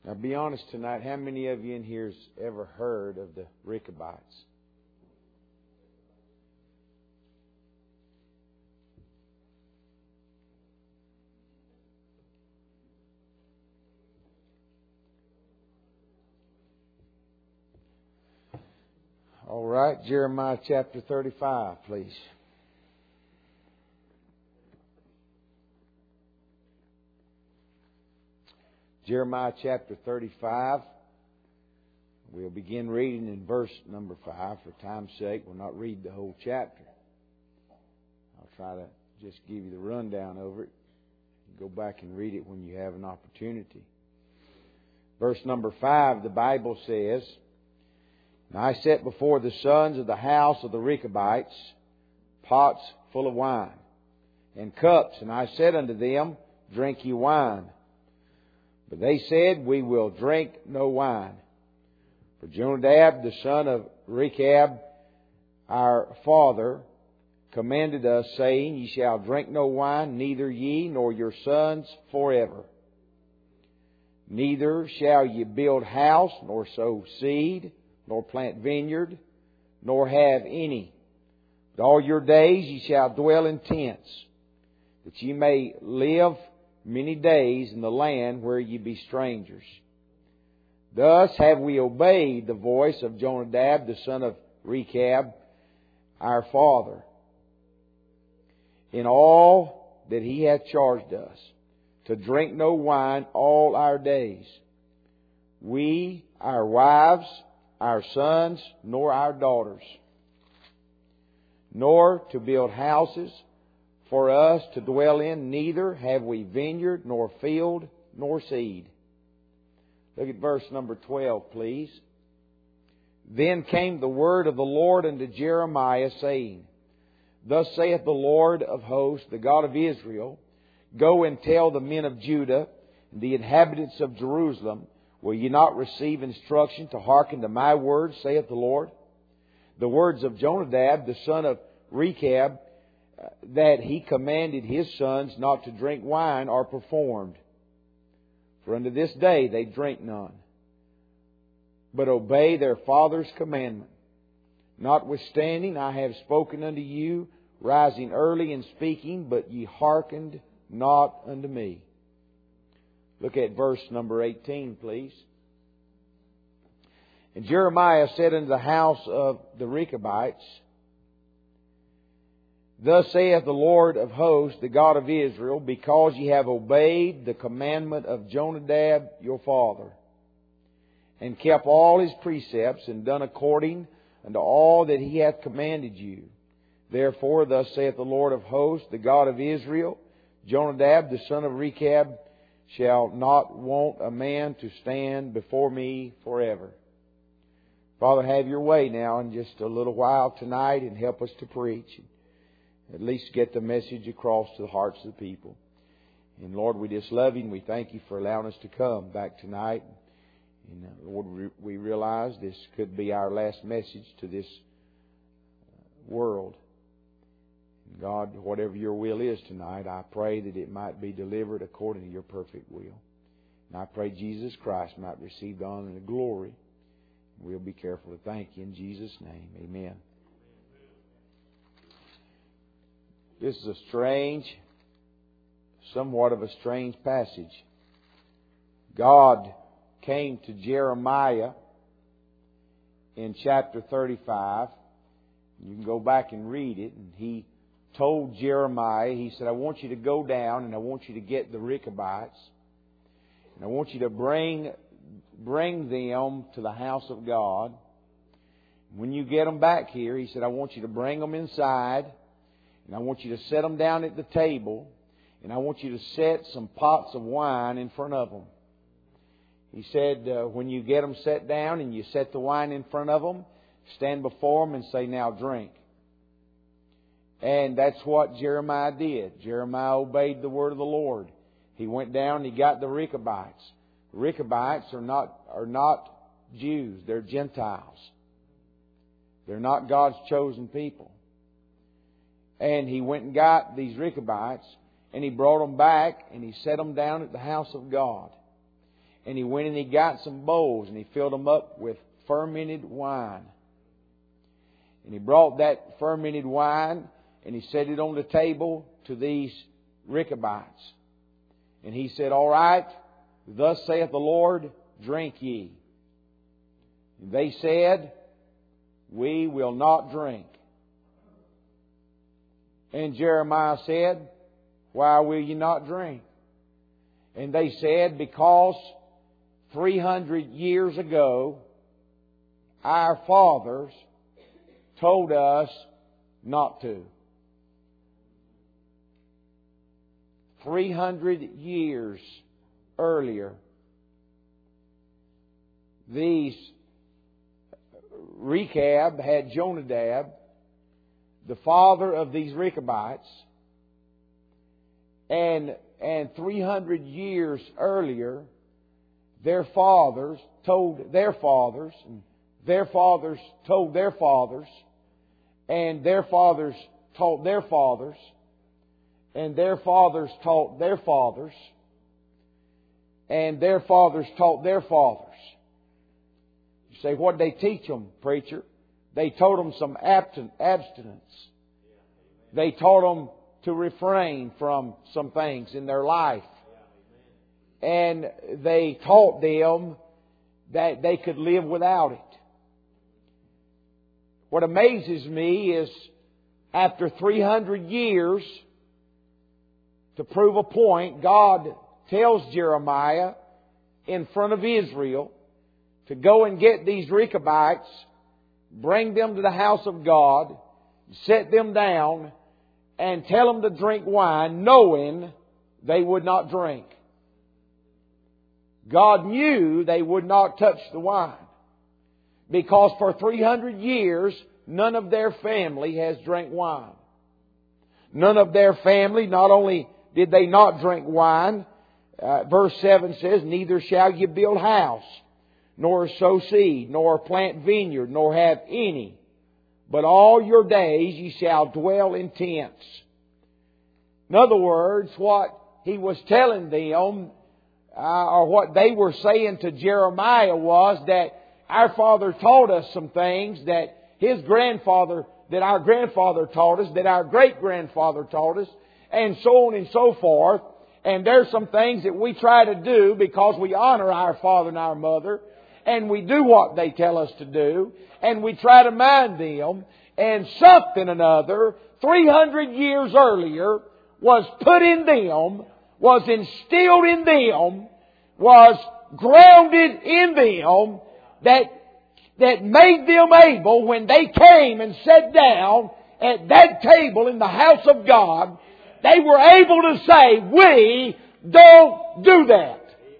Now, be honest tonight, how many of you in here has ever heard of the Rechabites? All right, Jeremiah chapter 35, please. Jeremiah chapter 35. We'll begin reading in verse number 5. For time's sake, we'll not read the whole chapter. I'll try to just give you the rundown over it. Go back and read it when you have an opportunity. Verse number 5, the Bible says, "And I set before the sons of the house of the Rechabites pots full of wine, and cups, and I said unto them, Drink ye wine. But they said, We will drink no wine. For Jonadab, the son of Rechab, our father, commanded us, saying, Ye shall drink no wine, neither ye nor your sons forever. Neither shall ye build house, nor sow seed, nor plant vineyard, nor have any. But all your days ye shall dwell in tents, that ye may live many days in the land where ye be strangers. Thus have we obeyed the voice of Jonadab, the son of Rechab, our father, in all that he hath charged us, to drink no wine all our days. We, our wives, our sons, nor our daughters, nor to build houses for us to dwell in, neither have we vineyard, nor field, nor seed." Look at verse number 12, please. "Then came the word of the Lord unto Jeremiah, saying, Thus saith the Lord of hosts, the God of Israel, Go and tell the men of Judah and the inhabitants of Jerusalem, Will ye not receive instruction to hearken to my words, saith the Lord? The words of Jonadab, the son of Rechab, that he commanded his sons not to drink wine, are performed. For unto this day they drink none, but obey their father's commandment. Notwithstanding, I have spoken unto you, rising early and speaking, but ye hearkened not unto me." Look at verse number 18, please. "And Jeremiah said unto the house of the Rechabites, Thus saith the Lord of hosts, the God of Israel, Because ye have obeyed the commandment of Jonadab your father, and kept all his precepts, and done according unto all that he hath commanded you. Therefore, thus saith the Lord of hosts, the God of Israel, Jonadab, the son of Rechab, shall not want a man to stand before me forever." Father, have your way now in just a little while tonight, and help us to preach. At least get the message across to the hearts of the people. And Lord, we just love you, and we thank you for allowing us to come back tonight. And Lord, we realize this could be our last message to this world. And God, whatever your will is tonight, I pray that it might be delivered according to your perfect will. And I pray Jesus Christ might receive the honor and the glory. We'll be careful to thank you in Jesus' name. Amen. This is somewhat of a strange passage. God came to Jeremiah in chapter 35. You can go back and read it. And He told Jeremiah, He said, I want you to go down and I want you to get the Rechabites. And I want you to bring them to the house of God. When you get them back here, He said, I want you to bring them inside. And I want you to set them down at the table. And I want you to set some pots of wine in front of them. He said, when you get them set down and you set the wine in front of them, stand before them and say, now drink. And that's what Jeremiah did. Jeremiah obeyed the word of the Lord. He went down and he got the Rechabites. The Rechabites are not Jews. They're Gentiles. They're not God's chosen people. And he went and got these Rechabites, and he brought them back, and he set them down at the house of God. And he went and he got some bowls and he filled them up with fermented wine. And he brought that fermented wine and he set it on the table to these Rechabites. And he said, "All right, thus saith the Lord, drink ye." And they said, "We will not drink." And Jeremiah said, "Why will you not drink?" And they said, "Because 300 years ago, our fathers told us not to." 300 years earlier, these Rechab had Jonadab, the father of these Rechabites, and 300 years earlier, their fathers told their fathers, and their fathers told their fathers, and their fathers taught their fathers, and their fathers taught their fathers, and their fathers taught their fathers. You say, what did they teach them, preacher? They taught them some abstinence. They taught them to refrain from some things in their life. And they taught them that they could live without it. What amazes me is after 300 years, to prove a point, God tells Jeremiah in front of Israel to go and get these Rechabites, bring them to the house of God, set them down, and tell them to drink wine, knowing they would not drink. God knew they would not touch the wine, because for 300 years, none of their family has drank wine. None of their family, not only did they not drink wine, verse 7 says, "Neither shall ye build house, nor sow seed, nor plant vineyard, nor have any. But all your days ye shall dwell in tents." In other words, what he was telling them, or what they were saying to Jeremiah, was that our father taught us some things that his grandfather, that our grandfather taught us, that our great-grandfather taught us, and so on and so forth. And there's some things that we try to do because we honor our father and our mother, and we do what they tell us to do, and we try to mind them. And something or another, 300 years earlier, was put in them, was instilled in them, was grounded in them, that made them able, when they came and sat down at that table in the house of God, they were able to say, "We don't do that."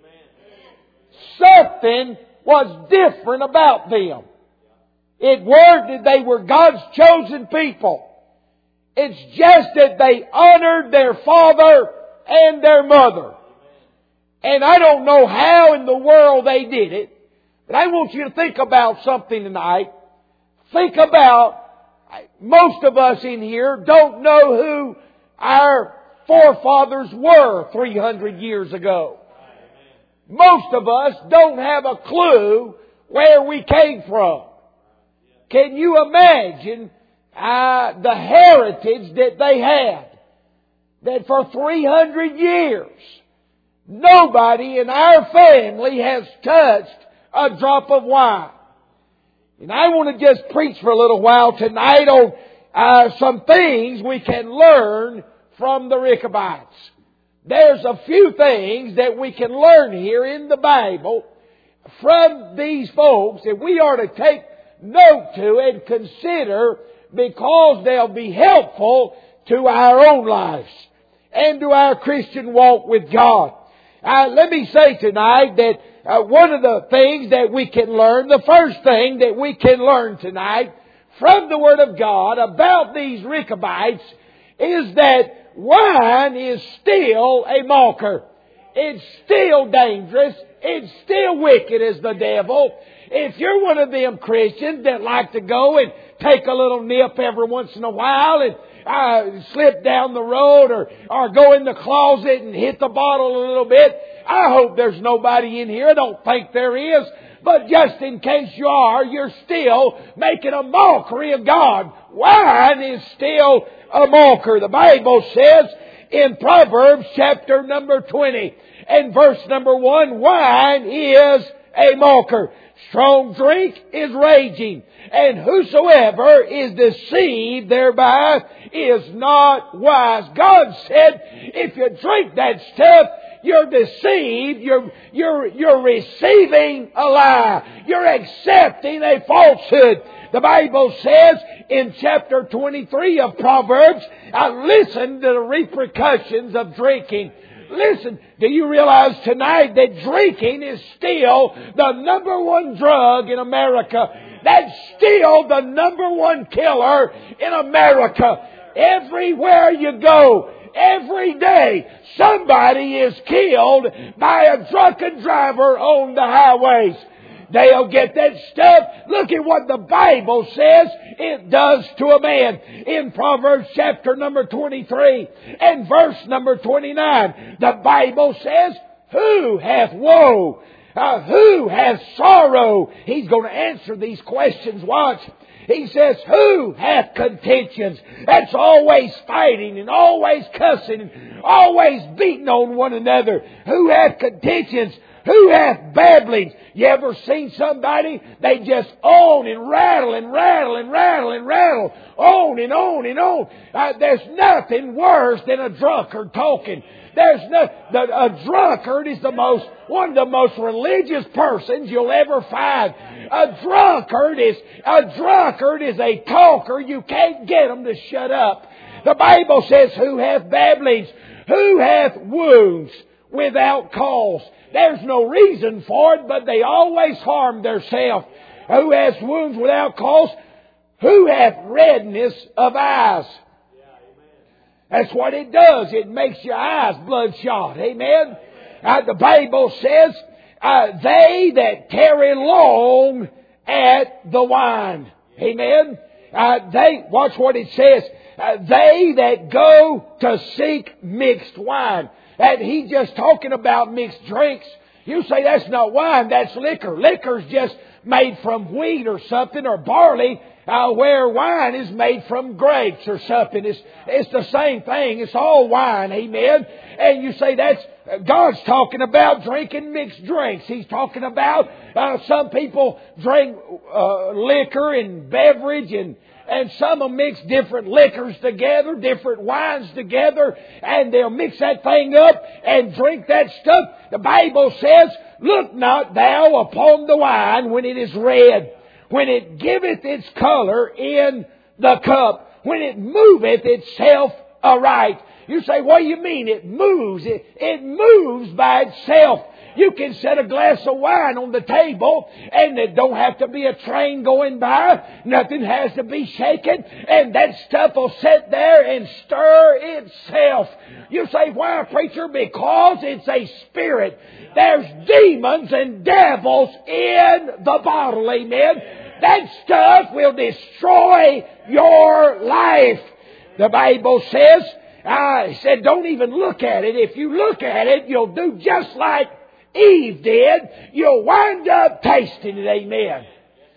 Something was different about them. It weren't that they were God's chosen people. It's just that they honored their father and their mother. And I don't know how in the world they did it, but I want you to think about something tonight. Think about, most of us in here don't know who our forefathers were 300 years ago. Most of us don't have a clue where we came from. Can you imagine the heritage that they had? That for 300 years, nobody in our family has touched a drop of wine. And I want to just preach for a little while tonight on some things we can learn from the Rechabites. There's a few things that we can learn here in the Bible from these folks that we are to take note to and consider, because they'll be helpful to our own lives and to our Christian walk with God. Let me say tonight that one of the things that we can learn, the first thing that we can learn tonight from the Word of God about these Rechabites, is that wine is still a mocker. It's still dangerous. It's still wicked as the devil. If you're one of them Christians that like to go and take a little nip every once in a while and slip down the road or go in the closet and hit the bottle a little bit, I hope there's nobody in here. I don't think there is. But just in case you are, you're still making a mockery of God. Wine is still a mocker. The Bible says in Proverbs chapter number 20 and verse number 1, wine is a mocker. Strong drink is raging, and whosoever is deceived thereby is not wise. God said, if you drink that stuff, you're deceived. You're receiving a lie. You're accepting a falsehood. The Bible says in chapter 23 of Proverbs, listen to the repercussions of drinking. Listen, do you realize tonight that drinking is still the number one drug in America? That's still the number one killer in America. Everywhere you go, every day, somebody is killed by a drunken driver on the highways. They'll get that stuff. Look at what the Bible says it does to a man. In Proverbs chapter number 23 and verse number 29, the Bible says, who hath woe? Who has sorrow? He's going to answer these questions. Watch. He says, who hath contentions? That's always fighting and always cussing and always beating on one another. Who hath contentions? Who hath babblings? You ever seen somebody? They just on and rattle and rattle and rattle and rattle. On and on and on. There's nothing worse than a drunkard talking. A drunkard is one of the most religious persons you'll ever find. A drunkard is a talker. You can't get them to shut up. The Bible says, who hath babblings? Who hath wounds without cause? There's no reason for it, but they always harm themselves. Who has wounds without cause? Who hath redness of eyes? That's what it does. It makes your eyes bloodshot. Amen? The Bible says, they that tarry long at the wine. Amen? Watch what it says. They that go to seek mixed wine. And he's just talking about mixed drinks. You say that's not wine, that's liquor. Liquor's just made from wheat or something, or barley, where wine is made from grapes or something. It's the same thing. It's all wine. Amen. And you say God's talking about drinking mixed drinks. He's talking about some people drink liquor and beverage, and some will mix different liquors together, different wines together, and they'll mix that thing up and drink that stuff. The Bible says, look not thou upon the wine when it is red, when it giveth its color in the cup, when it moveth itself aright. You say, what do you mean it moves? It moves by itself. You can set a glass of wine on the table, and it don't have to be a train going by. Nothing has to be shaken, and that stuff will sit there and stir itself. You say, why, preacher? Because it's a spirit. There's demons and devils in the bottle. Amen. That stuff will destroy your life. The Bible says, it said, don't even look at it. If you look at it, you'll do just like Eve did. You'll wind up tasting it. Amen.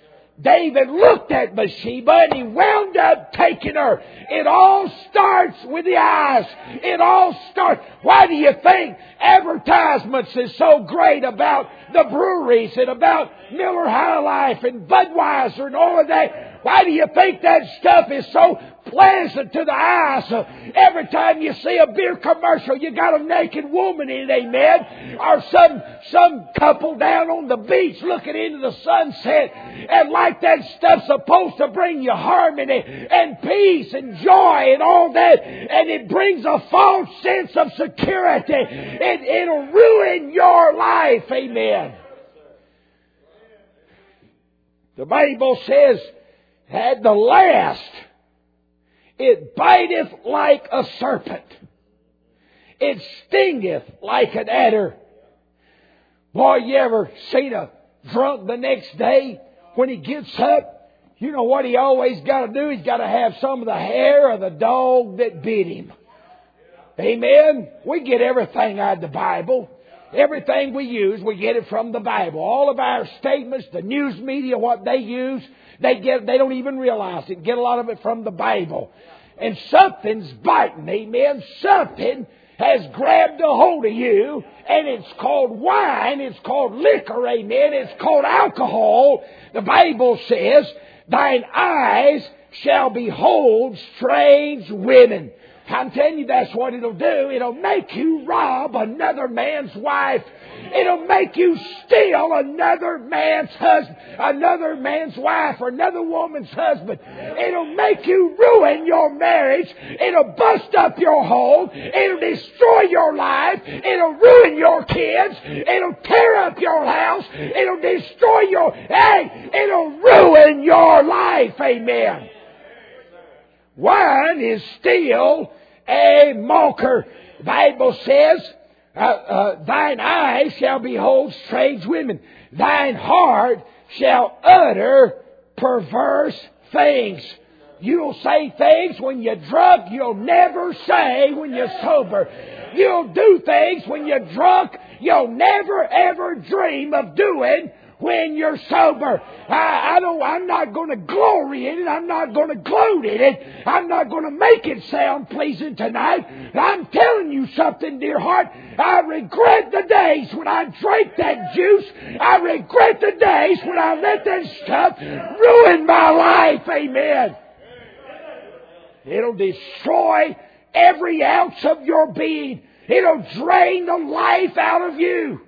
David looked at Bathsheba and he wound up taking her. It all starts with the eyes. It all starts. Why do you think advertisements is so great about the breweries and about Miller High Life and Budweiser and all of that? Why do you think that stuff is so pleasant to the eyes? Every time you see a beer commercial, you got a naked woman in it, amen? Or some couple down on the beach looking into the sunset, and like that stuff's supposed to bring you harmony and peace and joy and all that, and it brings a false sense of security. It'll ruin your life, amen. The Bible says, at the last, it biteth like a serpent. It stingeth like an adder. Boy, you ever seen a drunk the next day when he gets up? You know what he always got to do? He's got to have some of the hair of the dog that bit him. Amen? We get everything out of the Bible. Everything we use, we get it from the Bible. All of our statements, the news media, what they use, they don't even realize it. Get a lot of it from the Bible. And something's biting, amen. Something has grabbed a hold of you, and it's called wine, it's called liquor, amen. It's called alcohol. The Bible says, thine eyes shall behold strange women. I'm telling you, that's what it'll do. It'll make you rob another man's wife. It'll make you steal another man's husband, another man's wife, or another woman's husband. It'll make you ruin your marriage. It'll bust up your home. It'll destroy your life. It'll ruin your kids. It'll tear up your house. It'll destroy it'll ruin your life. Amen. Wine is still a mocker. The Bible says, thine eyes shall behold strange women. Thine heart shall utter perverse things. You'll say things when you're drunk you'll never say when you're sober. You'll do things when you're drunk you'll never ever dream of doing when you're sober. I'm not going to glory in it. I'm not going to gloat in it. I'm not going to make it sound pleasing tonight. I'm telling you something, dear heart. I regret the days when I drank that juice. I regret the days when I let that stuff ruin my life. Amen. It'll destroy every ounce of your being. It'll drain the life out of you.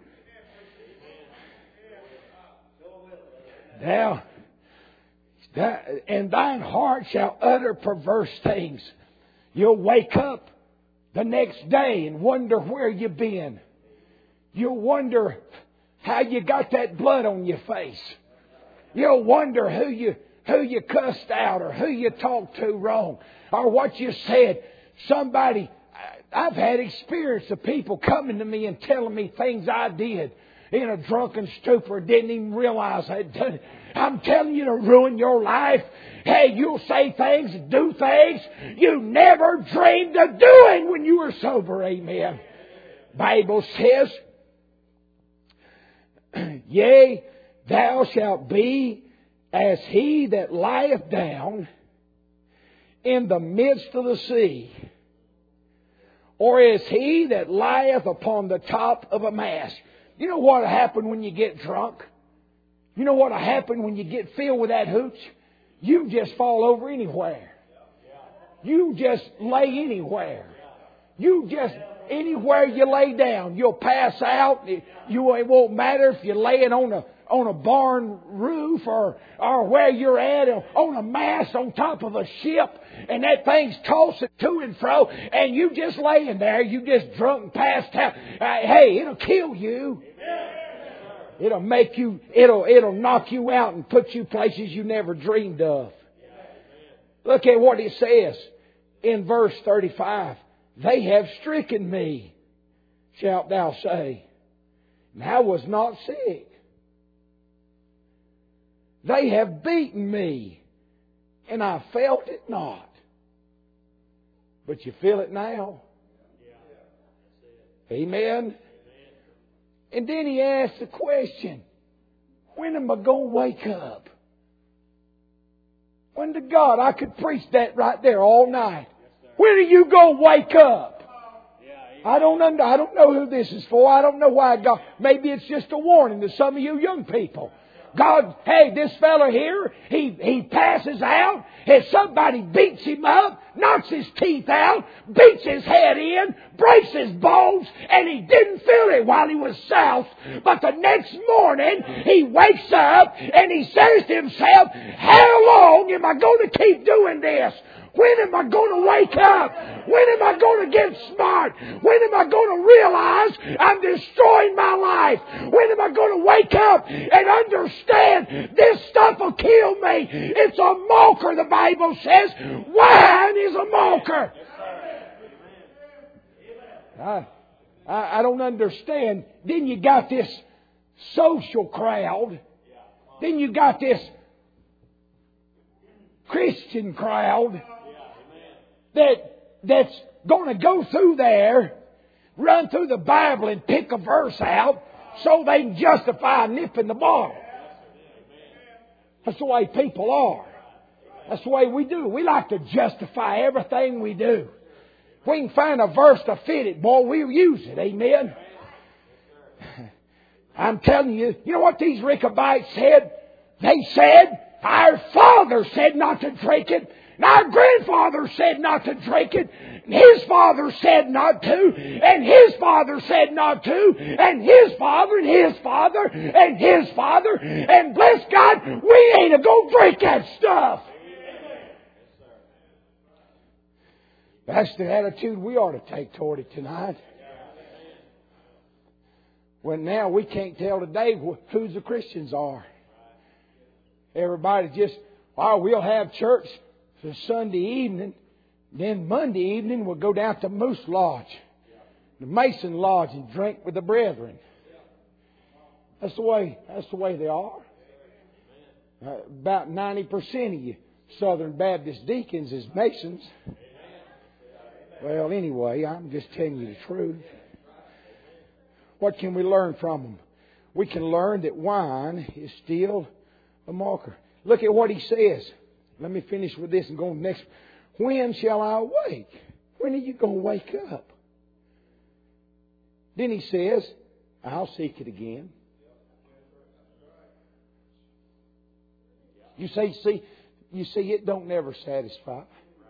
Now, and thine heart shall utter perverse things. You'll wake up the next day and wonder where you've been. You'll wonder how you got that blood on your face. You'll wonder who you cussed out or who you talked to wrong or what you said. I've had experience of people coming to me and telling me things I did in a drunken stupor, didn't even realize I'd done it. I'm telling you, to ruin your life. Hey, you'll say things, do things you never dreamed of doing when you were sober. Amen. Bible says, yea, thou shalt be as he that lieth down in the midst of the sea, or as he that lieth upon the top of a mast. You know what will happen when you get drunk? You know what will happen when you get filled with that hooch? You just fall over anywhere. You just lay anywhere. Anywhere you lay down, you'll pass out. It won't matter if you're laying on a barn roof or where you're at, on a mast on top of a ship, and that thing's tossing to and fro, and you just laying there, you just drunk and passed out. Hey, it'll kill you. It'll make you, it'll knock you out and put you places you never dreamed of. Look at what it says in verse 35. They have stricken me, shalt thou say, and I was not sick. They have beaten me, and I felt it not. But you feel it now. Amen. And then he asked the question, when am I going to wake up? When to God? I could preach that right there all night. When are you going to wake up? I don't know who this is for. I don't know why God. Maybe it's just a warning to some of you young people. God, hey, this fella here, he passes out, and somebody beats him up, knocks his teeth out, beats his head in, breaks his bones, and he didn't feel it while he was soused. But the next morning, he wakes up, and he says to himself, how long am I going to keep doing this? When am I going to wake up? When am I going to get smart? When am I going to realize I'm destroying my life? When am I going to wake up and understand this stuff will kill me? It's a mocker, the Bible says. Wine is a mocker. I don't understand. Then you got this social crowd. Then you got this Christian crowd that's going to go through there. run through the Bible and pick a verse out so they can justify nipping the bottle. That's the way people are. That's the way we do. We like to justify everything we do. If we can find a verse to fit it, boy, we'll use it. Amen. I'm telling you, you know what these Rechabites said? They said, our father said not to drink it. And our grandfather said not to drink it. And his father said not to. And his father said not to. And his father and his father and his father. And bless God, we ain't going to drink that stuff. That's the attitude we ought to take toward it tonight. When now we can't tell today who the Christians are. Everybody just, we'll have church for Sunday evening. Then Monday evening we'll go down to Moose Lodge, the Mason Lodge, and drink with the brethren. That's the way they are. About 90% of you Southern Baptist deacons is Masons. Well, anyway, I'm just telling you the truth. What can we learn from them? We can learn that wine is still a mocker. Look at what he says. Let me finish with this and go next. When shall I awake? When are you going to wake up? Then he says, I'll seek it again. You see, it don't never satisfy.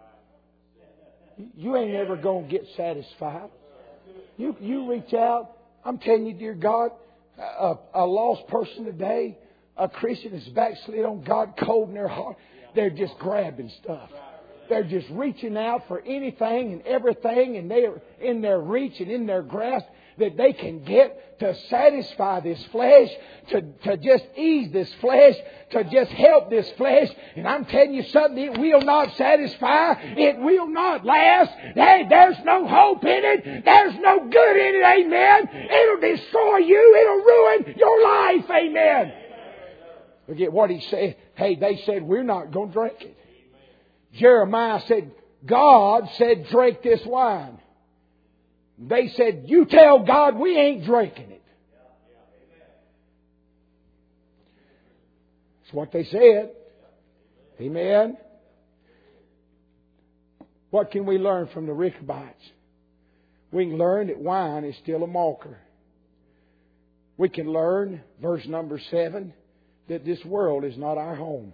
You ain't never going to get satisfied. You reach out. I'm telling you, dear God, a lost person today, a Christian is backslid on God, cold in their heart. They're just grabbing stuff. They're just reaching out for anything and everything, and they're in their reach and in their grasp that they can get to satisfy this flesh, to just ease this flesh, to just help this flesh. And I'm telling you something, it will not satisfy. It will not last. Hey, there's no hope in it. There's no good in it. Amen. It'll destroy you. It'll ruin your life. Amen. Look at what he said. Hey, they said, we're not going to drink it. Jeremiah said, God said, drink this wine. They said, you tell God we ain't drinking it. That's what they said. Amen. What can we learn from the Rechabites? We can learn that wine is still a mocker. We can learn, verse number 7, that this world is not our home.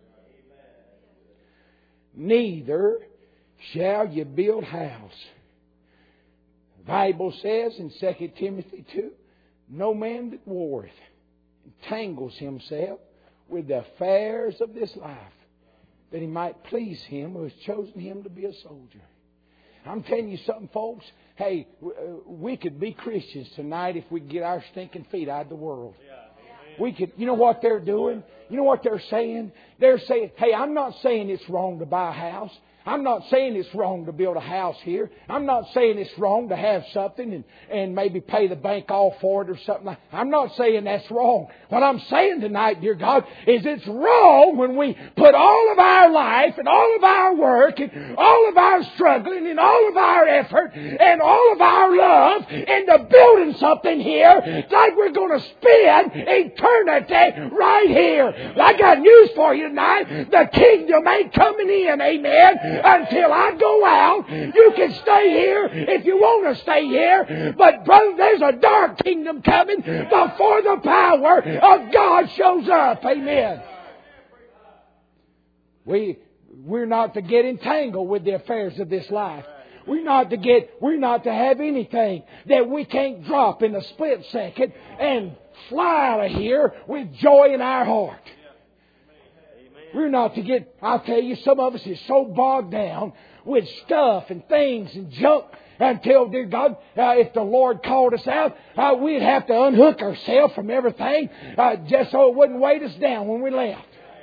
Neither shall you build house. The Bible says in 2 Timothy 2, no man that warreth entangles himself with the affairs of this life, that he might please him who has chosen him to be a soldier. I'm telling you something, folks. Hey, we could be Christians tonight if we get our stinking feet out of the world. We could, you know what they're doing? You know what they're saying? They're saying, hey, I'm not saying it's wrong to buy a house. I'm not saying it's wrong to build a house here. I'm not saying it's wrong to have something and maybe pay the bank off for it or something like that. I'm not saying that's wrong. What I'm saying tonight, dear God, is it's wrong when we put all of our life and all of our work and all of our struggling and all of our effort and all of our love into building something here. It's like we're going to spend eternity right here. I got news for you tonight. The kingdom ain't coming in, amen, until I go out. You can stay here if you want to stay here. But brother, there's a dark kingdom coming before the power of God shows up. Amen. We're not to get entangled with the affairs of this life. We're not to have anything that we can't drop in a split second and fly out of here with joy in our heart. We're not to get, I'll tell you, some of us is so bogged down with stuff and things and junk until, dear God, if the Lord called us out, we'd have to unhook ourselves from everything just so it wouldn't weight us down when we left.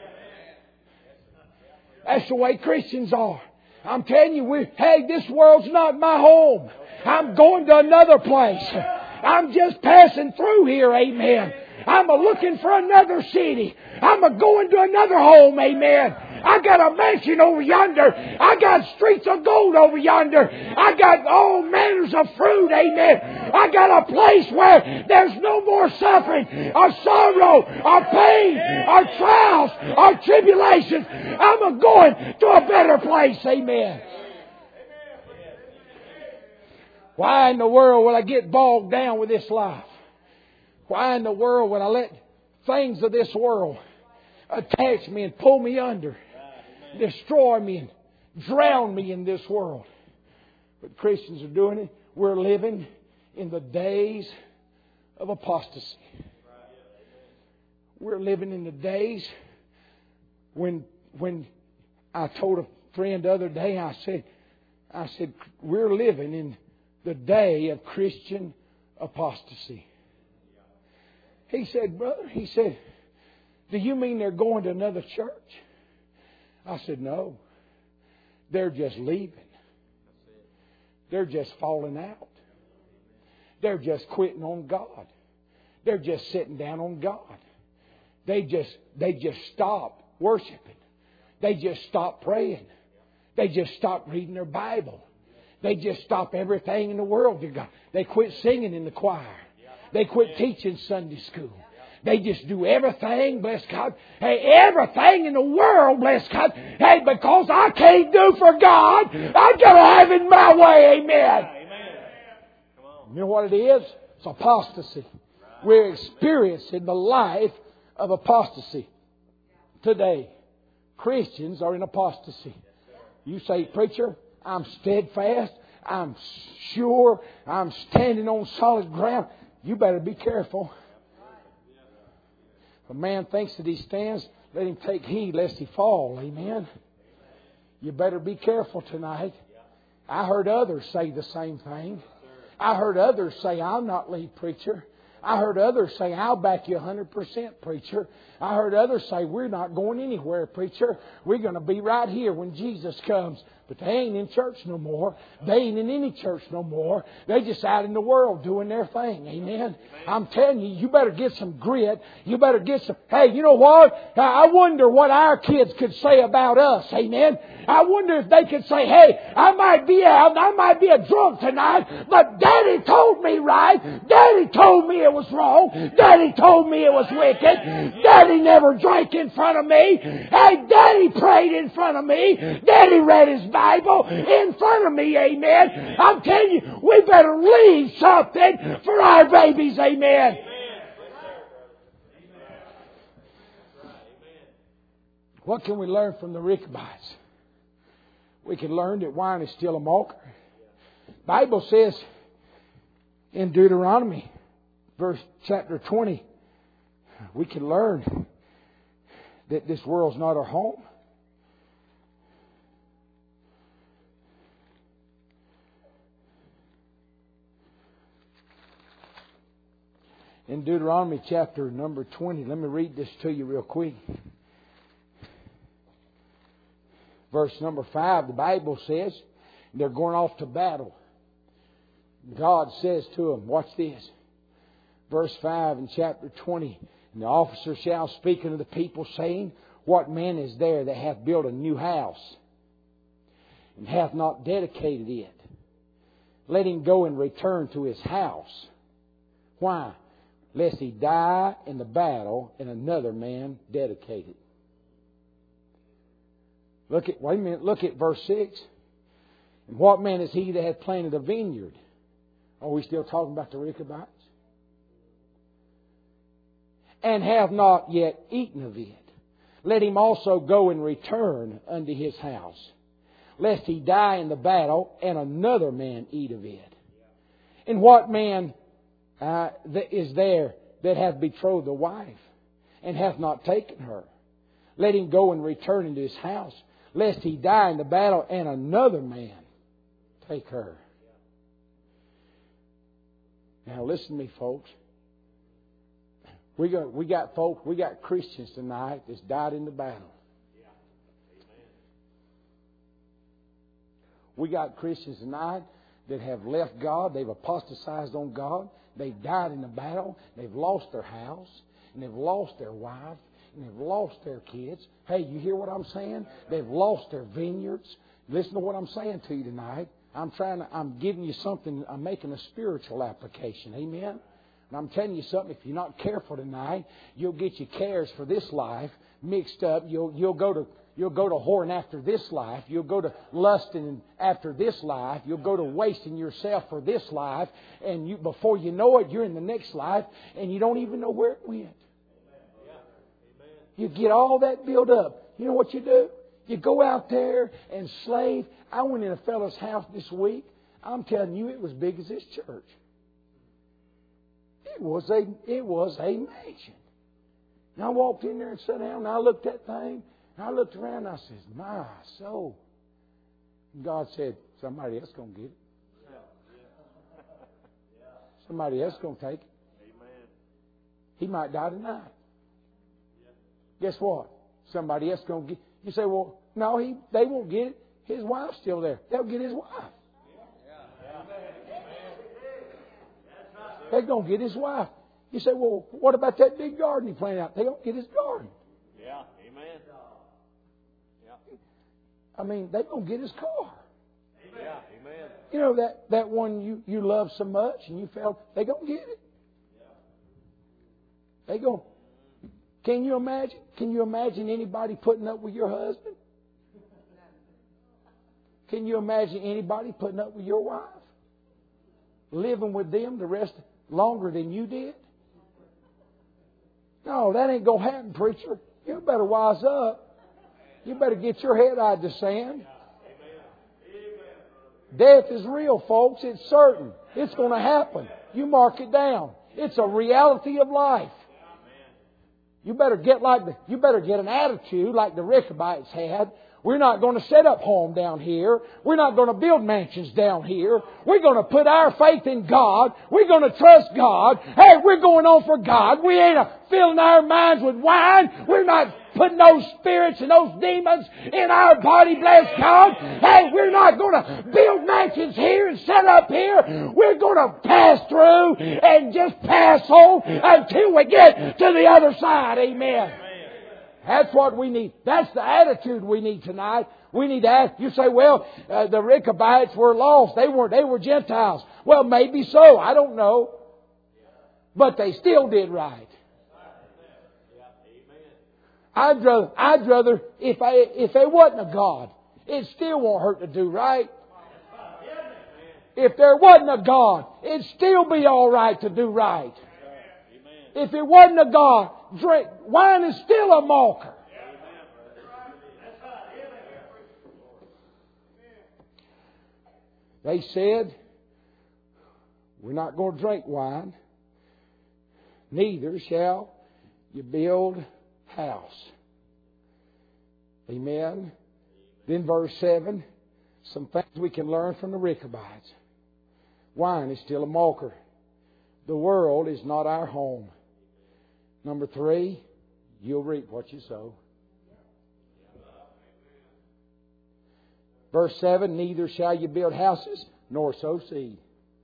That's the way Christians are. I'm telling you, hey, this world's not my home. I'm going to another place. I'm just passing through here, amen. I'm looking for another city. I'm going to another home, amen. I got a mansion over yonder. I got streets of gold over yonder. I got all manners of fruit. Amen. I got a place where there's no more suffering or sorrow or pain or trials or tribulations. I'm going to a better place. Amen. Why in the world will I get bogged down with this life? Why in the world would I let things of this world attach me and pull me under, destroy me and drown me in this world? But Christians are doing it. We're living in the days of apostasy. We're living in the days when I told a friend the other day, I said, we're living in the day of Christian apostasy. He said, brother, do you mean they're going to another church? I said, no. They're just leaving. They're just falling out. They're just quitting on God. They're just sitting down on God. They just stop worshiping. They just stop praying. They just stop reading their Bible. They just stop everything in the world to God. They quit singing in the choir. They quit teaching Sunday school. They just do everything, bless God. Hey, everything in the world, bless God. Hey, because I can't do for God, I got to have it my way. Amen. You know what it is? It's apostasy. We're experiencing the life of apostasy. Today, Christians are in apostasy. You say, preacher, I'm steadfast. I'm sure. I'm standing on solid ground. You better be careful. If a man thinks that he stands, let him take heed lest he fall. Amen. You better be careful tonight. I heard others say the same thing. I heard others say, I'll not leave, preacher. I heard others say, I'll back you 100%, preacher. I heard others say, we're not going anywhere, preacher. We're going to be right here when Jesus comes. But they ain't in church no more. They ain't in any church no more. They just out in the world doing their thing. Amen. I'm telling you, you better get some grit. You better get some... Hey, you know what? I wonder what our kids could say about us. Amen. I wonder if they could say, hey, I might be out, I might be a drunk tonight, but Daddy told me right. Daddy told me it was wrong. Daddy told me it was wicked. Daddy never drank in front of me. Hey, Daddy prayed in front of me. Daddy read his Bible in front of me. Amen. I'm telling you, we better leave something for our babies. Amen. What can we learn from the Rechabites? We can learn that wine is still a mocker. The Bible says in Deuteronomy, chapter 20, we can learn that this world's not our home. In Deuteronomy chapter number 20, let me read this to you real quick. Verse number 5, the Bible says, they're going off to battle. God says to them, watch this. Verse 5 in chapter 20, and the officer shall speak unto the people, saying, what man is there that hath built a new house, and hath not dedicated it? Let him go and return to his house. Why? Lest he die in the battle, and another man dedicate it. Look at verse 6. And what man is he that hath planted a vineyard? Are we still talking about the Rechabites? And have not yet eaten of it. Let him also go and return unto his house, lest he die in the battle, and another man eat of it. And what man is there that hath betrothed a wife, and hath not taken her? Let him go and return into his house, lest he die in the battle, and another man take her. Now listen to me, folks. We got Christians tonight that's died in the battle. We got Christians tonight that have left God. They've apostatized on God. They've died in the battle. They've lost their house. And they've lost their wife. and they've lost their kids. Hey, you hear what I'm saying? They've lost their vineyards. Listen to what I'm saying to you tonight. I'm giving you something. I'm making a spiritual application. Amen? And I'm telling you something. If you're not careful tonight, you'll get your cares for this life mixed up. You'll go to whoring after this life. You'll go to lusting after this life. You'll go to wasting yourself for this life. And before you know it, you're in the next life, and you don't even know where it went. You get all that built up. You know what you do? You go out there and slave. I went in a fellow's house this week. I'm telling you, it was big as this church. It was a mansion. And I walked in there and sat down, and I looked at that thing. And I looked around and I said, my soul. And God said, somebody else going to get it. Somebody else going to take it. He might die tonight. Guess what? Somebody else going to get it. You say, well, no, they won't get it. His wife's still there. They'll get his wife. They're going to get his wife. You say, well, what about that big garden he planted out? They're going to get his garden. Yeah, amen. I mean, they're going to get his car. Yeah, amen. You know that one you love so much and you felt, they're going to get it. They go. Can you imagine? Can you imagine anybody putting up with your husband? Can you imagine anybody putting up with your wife? Living with them the rest longer than you did? No, that ain't going to happen, preacher. You better wise up. You better get your head out of the sand. Death is real, folks. It's certain. It's going to happen. You mark it down. It's a reality of life. You better get an attitude like the Rechabites had. We're not going to set up home down here. We're not going to build mansions down here. We're going to put our faith in God. We're going to trust God. Hey, we're going on for God. We ain't filling our minds with wine. We're not putting those spirits and those demons in our body, bless God. Hey, we're not going to build mansions here and set up here. We're going to pass through and just pass on until we get to the other side. Amen. That's what we need. That's the attitude we need tonight. We need to ask. You say, well, the Rechabites were lost. They were Gentiles. Well, maybe so. I don't know. But they still did right. I'd rather, if there wasn't a God, it still won't hurt to do right. If there wasn't a God, it'd still be all right to do right. If it wasn't a God, wine is still a malker. They said, we're not going to drink wine. Neither shall you build house. Amen. Then verse 7, some things we can learn from the Rechabites. Wine is still a malker. The world is not our home. Number 3, you'll reap what you sow. Verse 7, neither shall you build houses nor sow seed.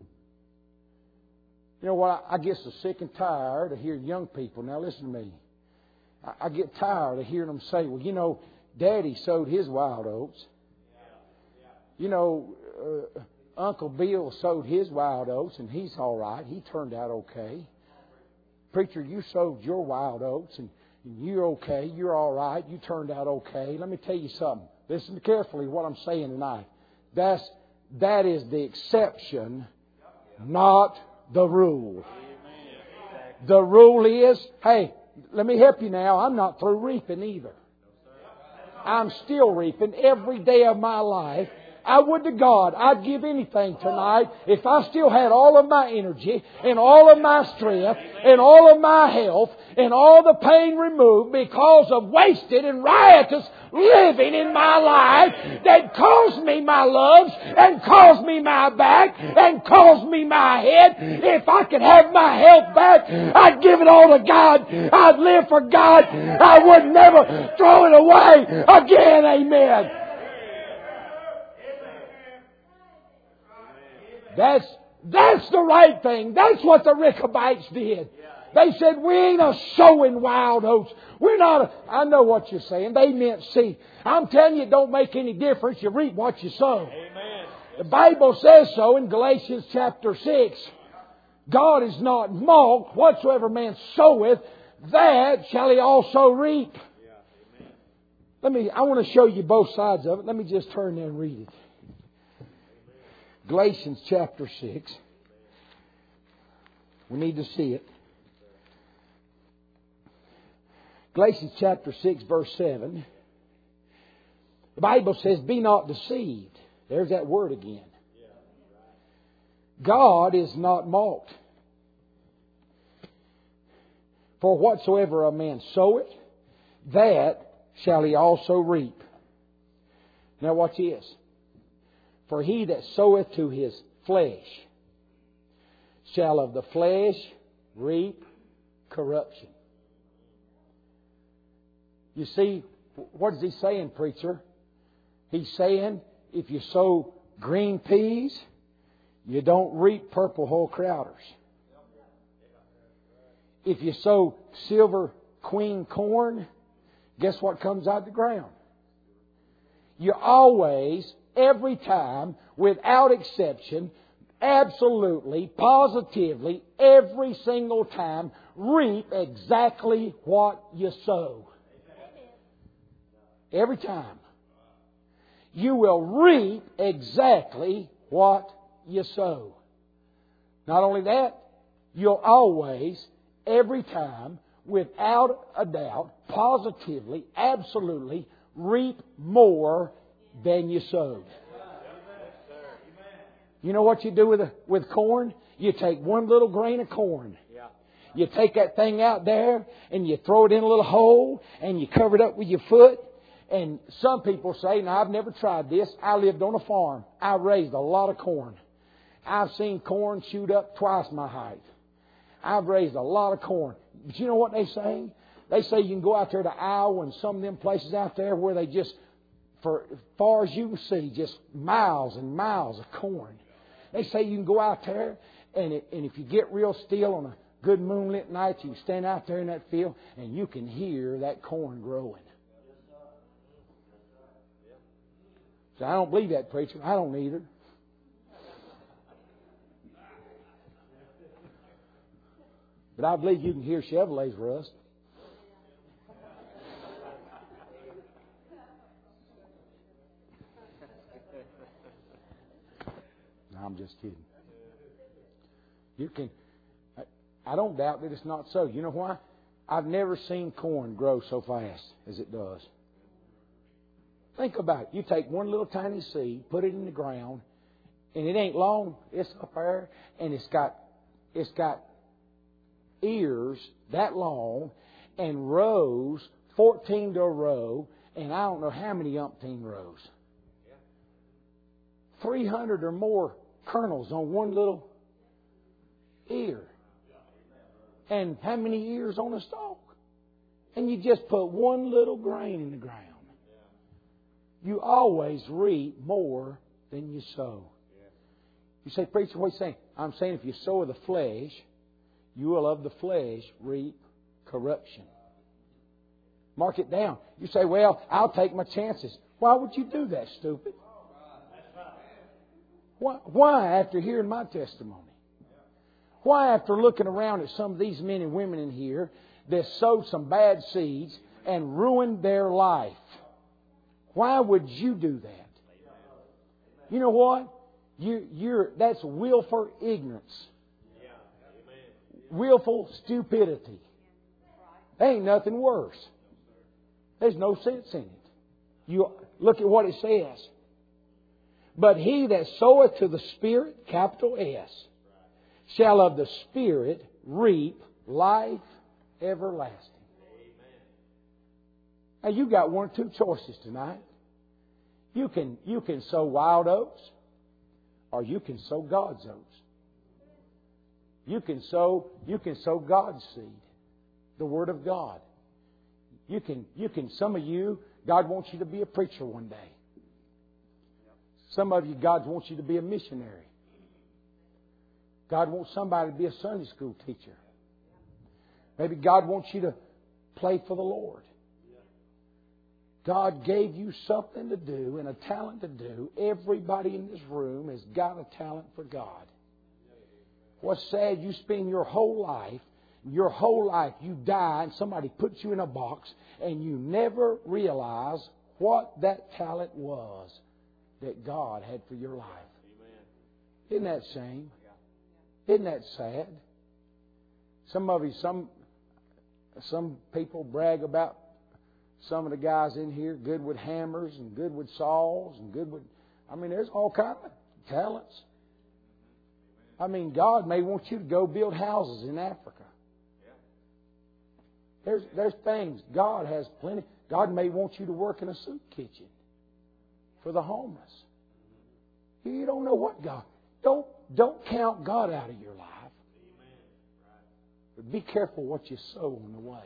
You know what? I get so sick and tired of hearing young people. Now listen to me. I get tired of hearing them say, well, you know, Daddy sowed his wild oats. You know, Uncle Bill sowed his wild oats and he's all right. He turned out okay. Preacher, you sowed your wild oats and you're okay. You're all right. You turned out okay. Let me tell you something. Listen carefully to what I'm saying tonight. That is the exception, not the rule. The rule is, hey, let me help you now. I'm not through reaping either. I'm still reaping every day of my life. I would to God, I'd give anything tonight if I still had all of my energy and all of my strength and all of my health and all the pain removed because of wasted and riotous living in my life that caused me my loves and caused me my back and caused me my head. If I could have my health back, I'd give it all to God. I'd live for God. I would never throw it away again. Amen. That's the right thing. That's what the Rechabites did. They said, we ain't a sowing wild oats. We're not a... I know what you're saying. They meant seed. I'm telling you, it don't make any difference. You reap what you sow. Amen. The Bible says so in Galatians chapter 6. God is not mocked. Whatsoever man soweth, that shall he also reap. I want to show you both sides of it. Let me just turn there and read it. Galatians chapter 6. We need to see it. Galatians chapter 6 verse 7. The Bible says, be not deceived. There's that word again. God is not mocked. For whatsoever a man soweth, that shall he also reap. Now watch this. For he that soweth to his flesh shall of the flesh reap corruption. You see, what is he saying, preacher? He's saying, if you sow green peas, you don't reap purple Hull Crowders. If you sow silver queen corn, guess what comes out of the ground? You always, every time, without exception, absolutely, positively, every single time, reap exactly what you sow. Every time. You will reap exactly what you sow. Not only that, you'll always, every time, without a doubt, positively, absolutely, reap more than you sowed. You know what you do with corn? You take one little grain of corn. You take that thing out there and you throw it in a little hole and you cover it up with your foot. And some people say, now I've never tried this. I lived on a farm. I raised a lot of corn. I've seen corn shoot up twice my height. I've raised a lot of corn. But you know what they say? They say you can go out there to Iowa and some of them places out there where they just, for as far as you can see, just miles and miles of corn. They say you can go out there and if you get real still on a good moonlit night, you can stand out there in that field and you can hear that corn growing. So I don't believe that, preacher. I don't either. But I believe you can hear Chevrolet's rust. No, I'm just kidding. You can. I don't doubt that it's not so. You know why? I've never seen corn grow so fast as it does. Think about it. You take one little tiny seed, put it in the ground, and it ain't long. It's up there, and it's got ears that long, and rows, 14 to a row, and I don't know how many umpteen rows. 300 or more kernels on one little ear. And how many ears on a stalk? And you just put one little grain in the ground. You always reap more than you sow. You say, preacher, what are you saying? I'm saying if you sow of the flesh, you will of the flesh reap corruption. Mark it down. You say, well, I'll take my chances. Why would you do that, stupid? Why after hearing my testimony? Why after looking around at some of these men and women in here that sowed some bad seeds and ruined their life? Why would you do that? You know what? That's willful ignorance. Willful stupidity. There ain't nothing worse. There's no sense in it. You look at what it says. But he that soweth to the Spirit, capital S, shall of the Spirit reap life everlasting. Now you got one or two choices tonight. You can sow wild oats, or you can sow God's oats. You can sow God's seed, the Word of God. Some of you, God wants you to be a preacher one day. Some of you, God wants you to be a missionary. God wants somebody to be a Sunday school teacher. Maybe God wants you to play for the Lord. God gave you something to do and a talent to do. Everybody in this room has got a talent for God. What's sad, you spend your whole life you die and somebody puts you in a box and you never realize what that talent was that God had for your life. Isn't that shame? Isn't that sad? Some people brag about some of the guys in here, good with hammers and good with saws and good with... there's all kinds of talents. God may want you to go build houses in Africa. There's things. God has plenty. God may want you to work in a soup kitchen for the homeless. You don't know what God... Don't count God out of your life. But be careful what you sow on the way.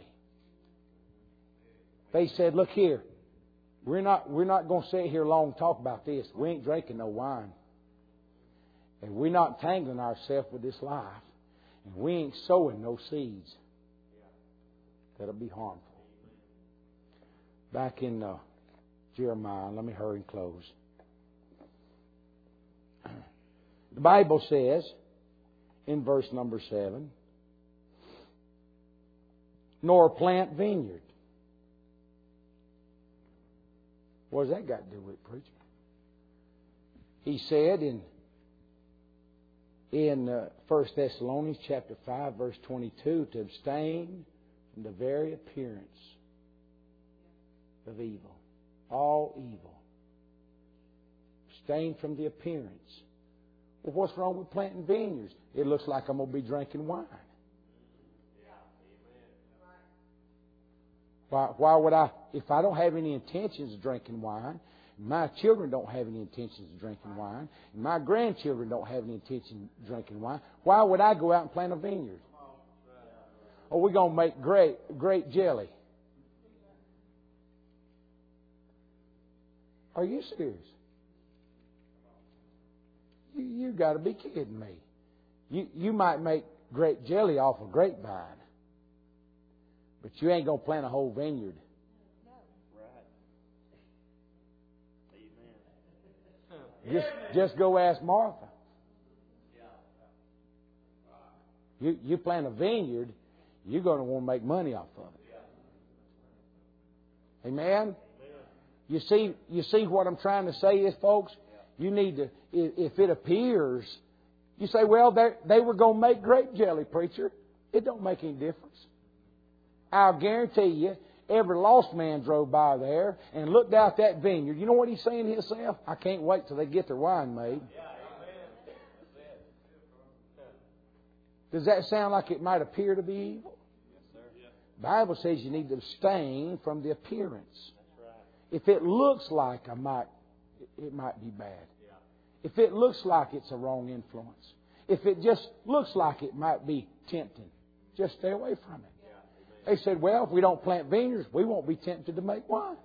They said, look here, we're not going to sit here long and talk about this. We ain't drinking no wine. And we're not tangling ourselves with this life. And we ain't sowing no seeds that'll be harmful. Back in Jeremiah, let me hurry and close. The Bible says, in verse number 7, nor plant vineyard. What has that got to do with it, preacher? He said in 1 Thessalonians chapter 5, verse 22, to abstain from the very appearance of evil. All evil. Abstain from the appearance. Well, what's wrong with planting vineyards? It looks like I'm going to be drinking wine. Why would I, if I don't have any intentions of drinking wine, my children don't have any intentions of drinking wine, and my grandchildren don't have any intention of drinking wine, why would I go out and plant a vineyard? Oh, we're going to make grape jelly. Are you serious? You got to be kidding me. You might make grape jelly off of grapevine, but you ain't going to plant a whole vineyard. Just go ask Martha. You plant a vineyard, you're going to want to make money off of it. Amen? You see what I'm trying to say is, folks, you need to, if it appears, you say, well, they were going to make grape jelly, preacher. It don't make any difference. I'll guarantee you, every lost man drove by there and looked out that vineyard. You know what he's saying to himself? I can't wait till they get their wine made. Does that sound like it might appear to be evil? The Bible says you need to abstain from the appearance. If it looks like it might be bad. If it looks like it's a wrong influence. If it just looks like it might be tempting, just stay away from it. They said, well, if we don't plant vineyards, we won't be tempted to make wine.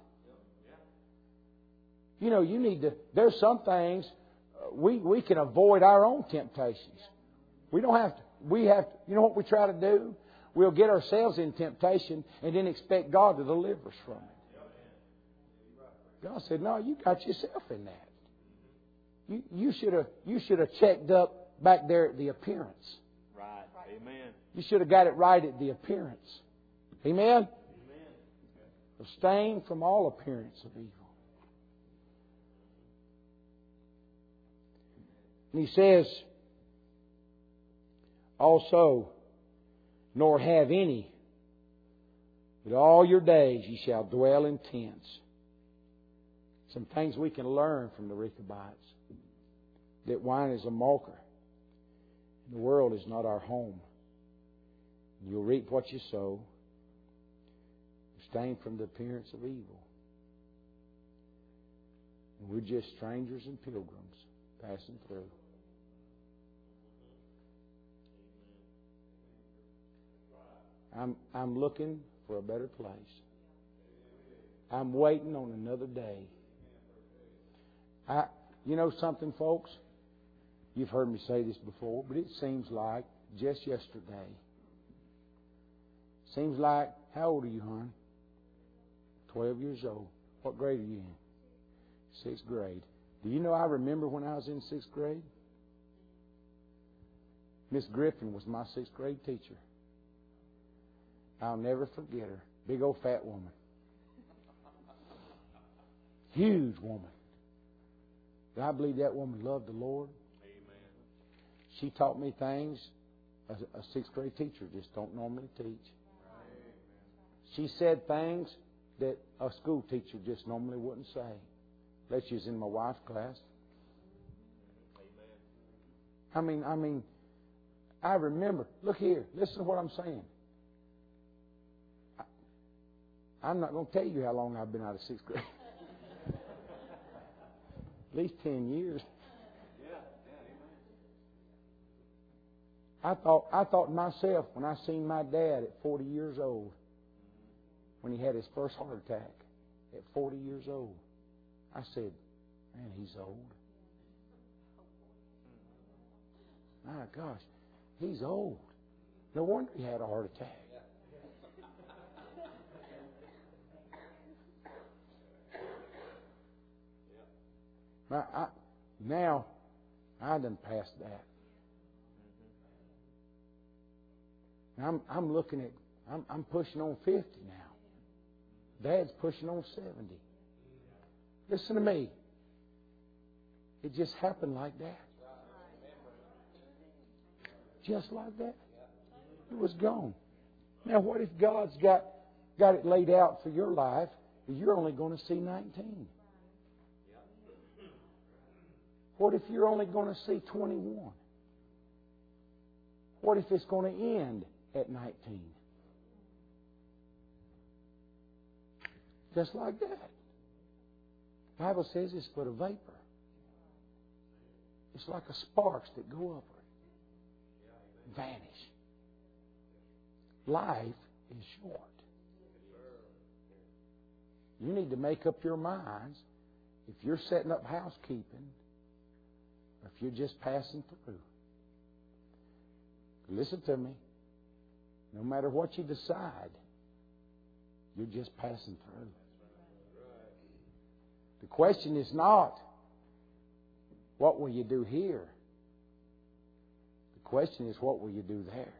You know, you need to, there's some things we can avoid our own temptations. We don't have to. You know what we try to do? We'll get ourselves in temptation and then expect God to deliver us from it. God said, no, you got yourself in that. You should have checked up back there at the appearance. Right. Amen. You should have got it right at the appearance. Amen? Amen. Abstain from all appearance of evil. And he says, also, nor have any, but all your days ye shall dwell in tents. Some things we can learn from the Rechabites. That wine is a mocker. The world is not our home. You'll reap what you sow. Abstain from the appearance of evil. And we're just strangers and pilgrims passing through. I'm looking for a better place. I'm waiting on another day. You know something, folks? You've heard me say this before, but it seems like just yesterday Seems like, how old are you, hon? 12 years old. What grade are you in? 6th grade. Do you know I remember when I was in 6th grade? Miss Griffin was my 6th grade teacher. I'll never forget her. Big old fat woman. Huge woman. But I believe that woman loved the Lord. Amen. She taught me things a 6th grade teacher just don't normally teach. She said things that a school teacher just normally wouldn't say. Unless she was in my wife's class. Amen. I mean, I remember. Look here. Listen to what I'm saying. I'm not going to tell you how long I've been out of 6th grade. At least 10 years. Yeah. I thought myself when I seen my dad at 40 years old, when he had his first heart attack at 40 years old, I said, man, he's old. My gosh, he's old. No wonder he had a heart attack. Now, I done passed that. I'm looking at, I'm pushing on 50 now. Dad's pushing on 70. Listen to me. It just happened like that. Just like that. It was gone. Now, what if God's got it laid out for your life, but you're only going to see 19? What if you're only going to see 21? What if it's going to end at 19? Just like that. The Bible says it's but a vapor. It's like a sparks that go upward, vanish. Life is short. You need to make up your minds if you're setting up housekeeping or if you're just passing through. Listen to me. No matter what you decide, you're just passing through. The question is not, what will you do here? The question is, what will you do there?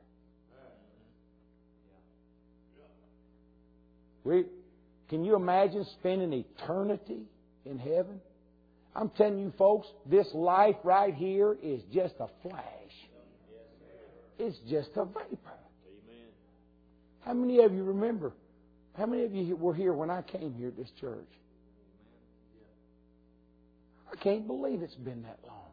Can you imagine spending eternity in heaven? I'm telling you folks, this life right here is just a flash. It's just a vapor. How many of you remember? How many of you were here when I came here to this church? I can't believe it's been that long.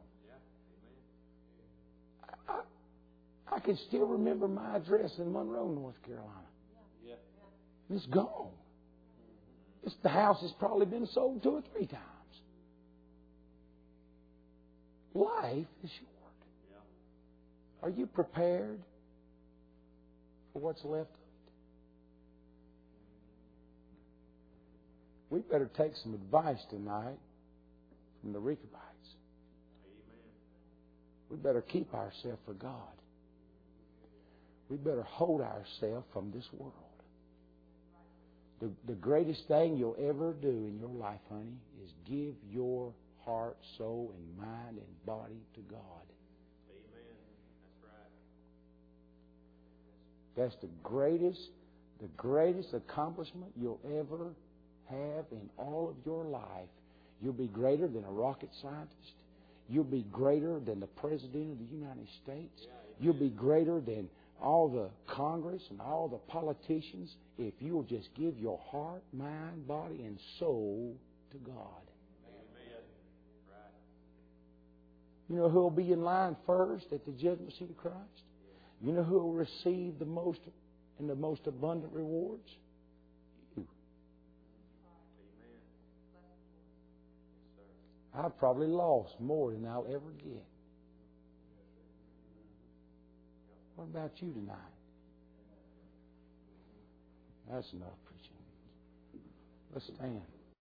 I can still remember my address in Monroe, North Carolina. It's gone. The house has probably been sold 2 or 3 times. Life is short. Are you prepared for what's left of it? We better take some advice tonight from the Rechabites. We better keep ourselves for God. We better hold ourselves from this world. The greatest thing you'll ever do in your life, honey, is give your heart, soul, and mind and body to God. Amen. That's right. That's the greatest accomplishment you'll ever have in all of your life. You'll be greater than a rocket scientist. You'll be greater than the President of the United States. You'll be greater than all the Congress and all the politicians if you'll just give your heart, mind, body, and soul to God. Amen. Right. You know who will be in line first at the judgment seat of Christ? You know who will receive the most and the most abundant rewards? You. Amen. I've probably lost more than I'll ever get. What about you tonight? That's enough preaching. Let's stand.